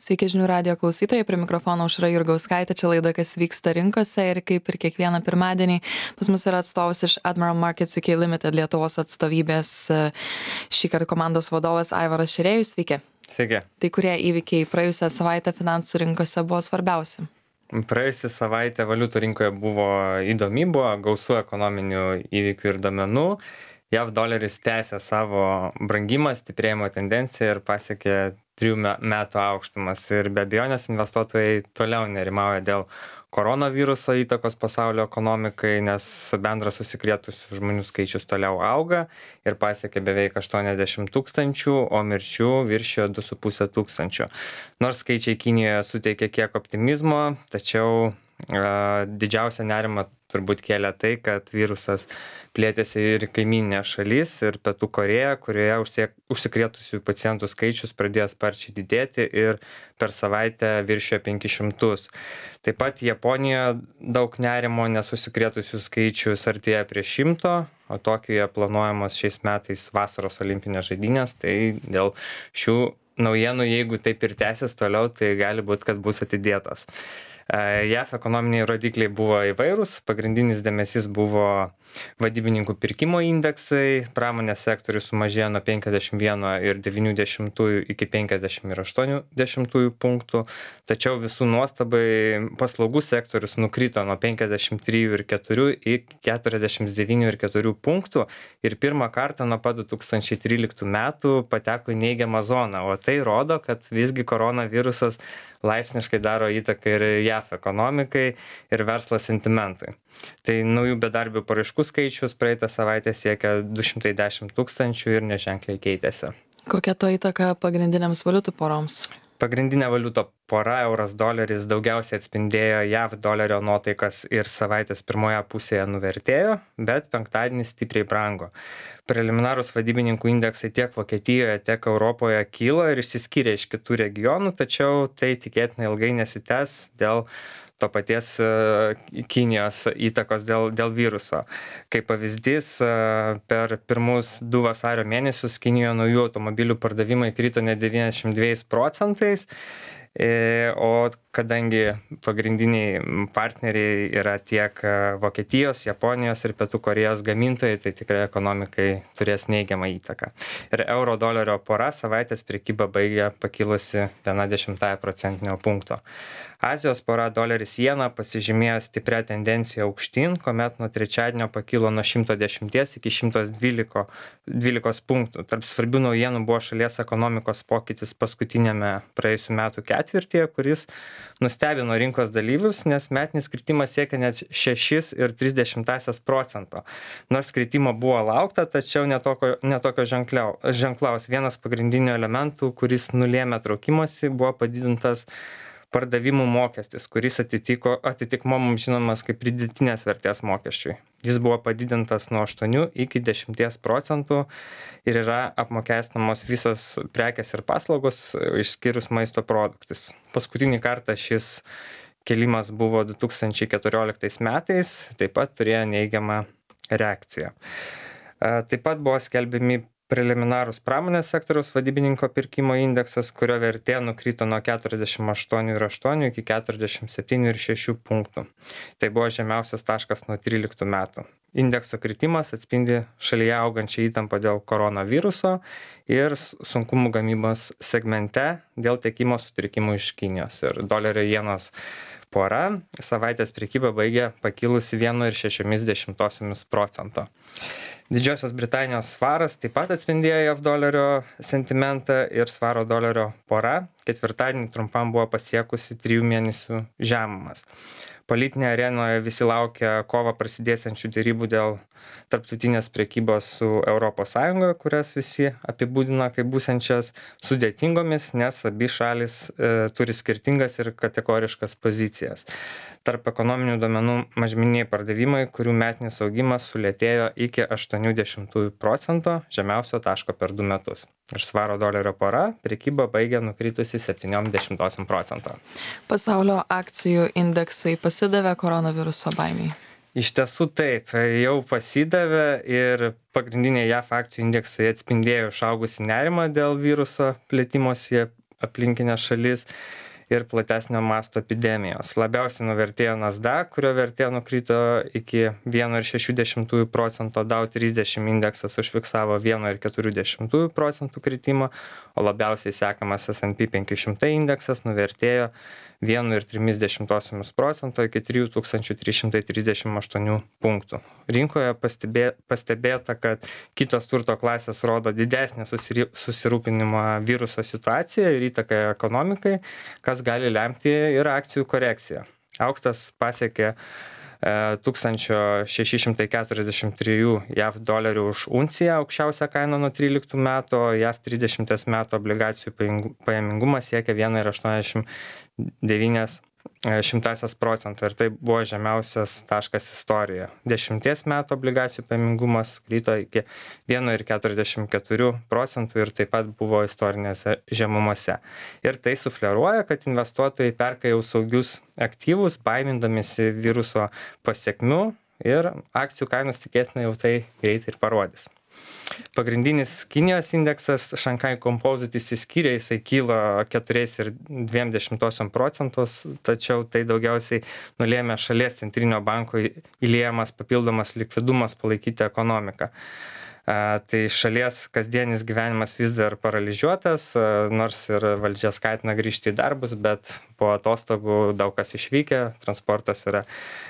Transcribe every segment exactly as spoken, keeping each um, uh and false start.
Sveiki žinių radijo klausytojai, prie mikrofono Aušra Jurgauskaitė, čia laida Kas vyksta rinkose ir kaip ir kiekvieną pirmadienį pas mus yra atstovas iš Admiral Markets U K Limited Lietuvos atstovybės šįkart komandos vadovas Aivaras Šerėjus. Sveiki. Sveiki. Tai kurie įvykiai praėjusią savaitę finansų rinkose buvo svarbiausi? Praėjusią savaitę valiutų rinkoje buvo įdomi, buvo gausų ekonominių įvykių ir domenų. J A V doleris tęsė savo brangimą, stiprėjimo tendenciją ir pasiekė trijų metų aukštumas. Ir be abejonės investuotojai toliau nerimauja dėl koronaviruso įtakos pasaulio ekonomikai, nes bendras užsikrėtusių žmonių skaičius toliau auga ir pasiekė beveik aštuoniasdešimt tūkstančių, o mirčių viršijo du su puse tūkstančio. Nors skaičiai Kinijoje suteikia kiek optimizmo, tačiau a, didžiausia nerima turbūt kėlė tai, kad virusas plėtėsi ir kaimyninė šalis, ir Pietų Korėja, kurioje užsiek, užsikrėtusių pacientų skaičius pradėjo sparčiai didėti ir per savaitę viršijo penkis šimtus. Taip pat Japonijoje daug nerimo, nes užsikrėtusių skaičius artėja prie šimto, o Tokijoje planuojamos šiais metais vasaros olimpinės žaidynės, tai dėl šių naujienų, jeigu taip ir tęsis toliau, tai gali būti, kad bus atidėtos. J A V ekonominiai rodikliai buvo įvairūs, pagrindinis dėmesys buvo vadybininkų pirkimo indeksai, pramonės sektorius sumažėjo nuo penkiasdešimt vieno ir devynių dešimtųjų iki penkiasdešimt ir aštuonių dešimtųjų punktų, tačiau visų nuostabai paslaugų sektorius nukrito nuo penkiasdešimt trijų ir keturių iki keturiasdešimt devynių ir keturių punktų ir pirmą kartą nuo pat du tūkstančiai tryliktų metų pateko į neigiamą zoną, o tai rodo, kad visgi koronavirusas laipsniškai daro įtaką ir J A V ekonomikai ir verslo sentimentui. Tai naujų bedarbių paraiškų skaičius praeitą savaitę siekia du šimtai dešimt tūkstančių ir neženkliai keitėsi. Kokia to įtaka pagrindiniams valiutų poroms? Pagrindinė valiuto pora euras doleris daugiausiai atspindėjo J A V dolerio nuotaikas ir savaitės pirmoje pusėje nuvertėjo, bet penktadienį stipriai brango. Preliminarūs vadybininkų indeksai tiek Vokietijoje, tiek Europoje kyla ir išsiskyrė iš kitų regionų, tačiau tai tikėtina ilgai nesitęs dėl to paties Kinijos įtakos dėl, dėl viruso. Kaip pavyzdys, per pirmus du vasario mėnesius Kinijoje naujų automobilių pardavimai krito net devyniasdešimt dviem procentais, o kadangi pagrindiniai partneriai yra tiek Vokietijos, Japonijos ir Pietų Korėjos gamintojai, tai tikrai ekonomikai turės neigiamą įtaką. Ir euro dolerio pora savaitės prekybą baigė pakilusi viena dešimtąja procentinio punkto. Azijos pora doleris jena pasižymėjo stiprią tendenciją aukštyn, kuomet nuo trečiadienio pakilo nuo šimto dešimties iki šimto dvylikos punktų. Tarp svarbių naujienų buvo šalies ekonomikos pokytis paskutinėme praėjusių metų ketvirtyje, kuris nustebino rinkos dalyvius, nes metinis kritimas siekia net šeši ir tris dešimtąsias procento. Nors kritimo buvo laukta, tačiau netokio, netokio ženkliau, ženklaus. Vienas pagrindinių elementų, kuris nulėmė traukimąsi, buvo padidintas pardavimų mokestis, kuris atitiko, atitikmo mums žinomas kaip pridėtinės vertės mokesčiui. Jis buvo padidintas nuo aštuonių iki dešimties procentų ir yra apmokestinamos visos prekės ir paslaugos, išskyrus maisto produktus. Paskutinį kartą šis kėlimas buvo du tūkstančiai keturioliktais metais, taip pat turėjo neigiamą reakciją. Taip pat buvo skelbiami preliminarūs pramonės sektoriaus vadybininko pirkimo indeksas, kurio vertė nukrito nuo keturiasdešimt aštuonių ir aštuonių iki keturiasdešimt septynių ir šešių punktų. Tai buvo žemiausias taškas nuo tryliktų metų. Indekso kritimas atspindi šalyje augančią įtampą dėl koronaviruso ir sunkumų gamybos segmente dėl tiekimo sutrikimų iš Kinijos. Ir dolerio jenos pora savaitės prekybą baigė pakilusi vienu ir šešiomis dešimtosiomis procento. Didžiosios Britanijos svaras taip pat atspindėjo J A V dolerio sentimentą ir svaro dolerio pora ketvirtadienį trumpam buvo pasiekusi trijų mėnesių žemumas. Politinėje arenoje visi laukia kovą prasidėsiančių dėrybų dėl tarptautinės prekybos su Europos Sąjunga, kurias visi apibūdina kaip būsiančias sudėtingomis, nes abi šalis e, turi skirtingas ir kategoriškas pozicijas. Tarp ekonominių duomenų mažmeniniai pardavimai, kurių metinis augimas sulėtėjo iki aštuonių dešimtųjų procento, žemiausio taško per du metus. Ir svaro dolerio pora prekybą baigė nukritusi septyniom dešimtosiom procento. Pasaulio akcijų indeksai pasidavė koronaviruso baimiai? Iš tiesų taip, jau pasidavė ir pagrindiniai J A V akcijų indeksai atspindėjo išaugusį nerimą dėl viruso plėtimosi aplinkinės šalis ir platesnio masto epidemijos. Labiausiai nuvertėjo Nasdaq, kurio vertė nukrito iki vieno ir šešių dešimtųjų procento, Dow trisdešimt indeksas užfiksavo vieno ir keturių dešimtųjų procentų kritimą, o labiausiai sekamas S and P penki šimtai indeksas nuvertėjo vieno ir trimis dešimtosiomis procento iki trijų tūkstančių tris šimtai trisdešimt aštuonių punktų. Rinkoje pastebė, pastebėta, kad kitos turto klasės rodo didesnį susiri- susirūpinimą viruso situaciją ir įtaką ekonomikai, kas gali lemti ir akcijų korekciją. Aukstas pasiekė tūkstantis šeši šimtai keturiasdešimt trys JAV dolerių už unciją, aukščiausia kaina nuo tryliktų metų, o JAV trisdešimties metų obligacijų pajamingumas siekia vieną ir aštuoniasdešimt devynias šimtasias procento ir tai buvo žemiausias taškas istorijoje. Dešimties metų obligacijų pajamingumas krito iki vieno ir keturiasdešimt keturių procentų ir taip pat buvo istorinėse žemumose. Ir tai sufleruoja, kad investuotojai perka jau saugius aktyvus, baimindamisi viruso pasiekmių ir akcijų kainos tikėtina jau tai greitai ir parodys. Pagrindinis Kinijos indeksas Shanghai Composite išsiskyrė, jisai kylo keturiais ir dviem dešimtosiom procentos, tačiau tai daugiausiai nulėmė šalies centrinio banko įliejamas papildomas likvidumas palaikyti ekonomiką. Tai šalies kasdienis gyvenimas vis dar paralyžiuotas, nors ir valdžia skatina grįžti į darbus, bet po atostogų daug kas išvykę, transportas yra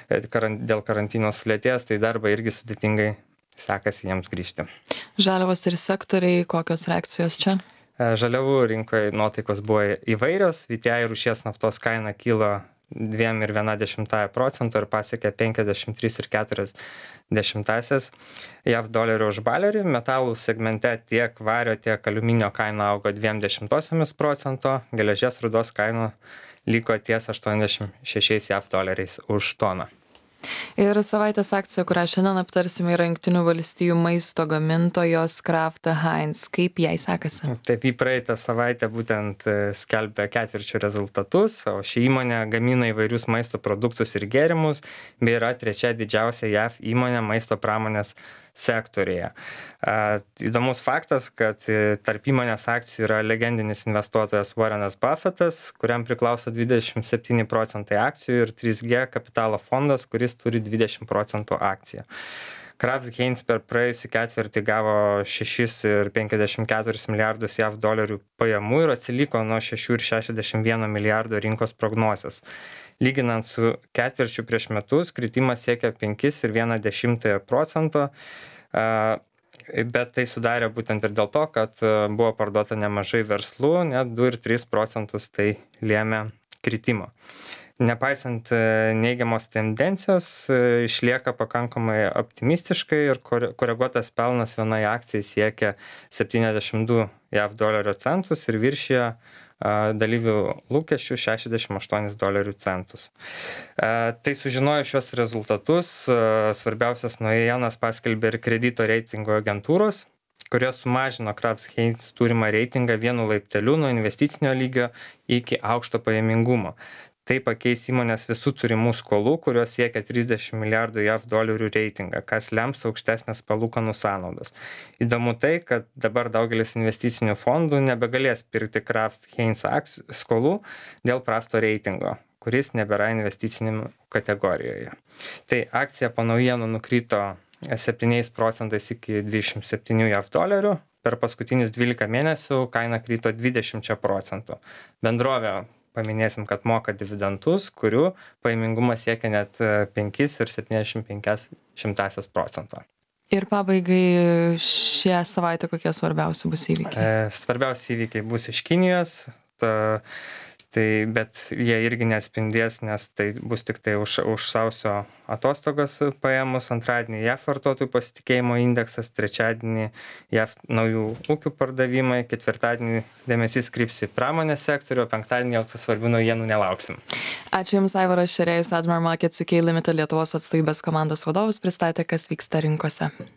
dėl karantino sulėtėjęs, tai darbą irgi sudėtingai sekasi jiems grįžti. Žaliavos ir sektoriai, kokios reakcijos čia? Žaliavų rinkoje nuotaikos buvo įvairios, V T I rūšies naftos kaina kilo dviem ir viena dešimtąja procento ir pasiekė penkiasdešimt tris ir keturias dešimtąsias JAV dolerių už balerį. Metalų segmente tiek vario, tiek aliuminio kaina augo dviem dešimtosiomis procento, geležies rūdos kaina liko ties aštuoniasdešimt šešiais JAV doleriais už toną. Ir savaitės akcija, kurią šiandien aptarsime, yra Jungtinių valstijų maisto gamintojos Kraft Heinz. Kaip jai sekasi? Taip, į praeitą savaitę būtent skelbė ketvirčio rezultatus, o ši įmonė gamina įvairius maisto produktus ir gėrimus, bei yra trečia didžiausia JAV įmonė maisto pramonės sektorėje. Įdomus faktas, kad tarp įmonės akcijų yra legendinis investuotojas Warrenas Buffettas, kuriam priklauso dvidešimt septyni procentai akcijų ir trys G kapitalo fondas, kuris turi dvidešimt procentų akcijų. Kraft Heinz per praėjusį ketvirtį gavo šešis ir penkiasdešimt keturis milijardus JAV dolerių pajamų ir atsiliko nuo šešių ir šešiasdešimt vieno milijardo rinkos prognozės. Lyginant su ketvirčiu prieš metus, kritimas siekia penkis ir vieną dešimtąją procento, bet tai sudarė būtent ir dėl to, kad buvo parduota nemažai verslų, net du ir tris procentus tai lėmė kritimo. Nepaisant neigiamos tendencijos, išlieka pakankamai optimistiškai ir koreguotas pelnas vienai akcijai siekia septyniasdešimt du JAV dolerio centus ir viršija dalyvių lūkesčių šešiasdešimt aštuonis dolerių centus. Tai sužinojo šios rezultatus, svarbiausias naujienas paskelbė ir kredito reitingo agentūros, kurios sumažino Kraft Heinz turimą reitingą vienu laipteliu nuo investicinio lygio iki aukšto pajamingumo. Tai pakeis įmonės visų turimų skolų, kurios siekia trisdešimt milijardų JAV dolerių reitingą, kas lems aukštesnės palūkanų sąnaudas. Įdomu tai, kad dabar daugelis investicinių fondų nebegalės pirkti Kraft Heinz skolų dėl prasto reitingo, kuris nebėra investicinėm kategorijoje. Tai akcija po naujienų nukrito septyniais procentais iki dvidešimt septynių JAV dolerių. Per paskutinius dvylika mėnesių kaina krito dvidešimt procentų. Bendrovė, paminėsim, kad moka dividendus, kurių pajamingumas siekia net penkis ir septyniasdešimt penkias šimtąsias procento. Ir pabaigai šią savaitę kokie svarbiausi bus įvykiai? Svarbiausi įvykiai bus iš Kinijos, ta, tai, bet jie irgi nespindės, nes tai bus tik tai už, už sausio atostogas paėmus. Antradienį JAV vartotojų pasitikėjimo indeksas, trečiadienį JAV naujų ūkių pardavimai, ketvirtadienį dėmesys kryps į pramonės sektorių, o penktadienį jau svarbių naujienų nelauksim. Ačiū Jums, Aivaras Šerėjus, Admiral Markets U K Limited Lietuvos atstovybės komandos vadovas, pristatė, kas vyksta rinkose.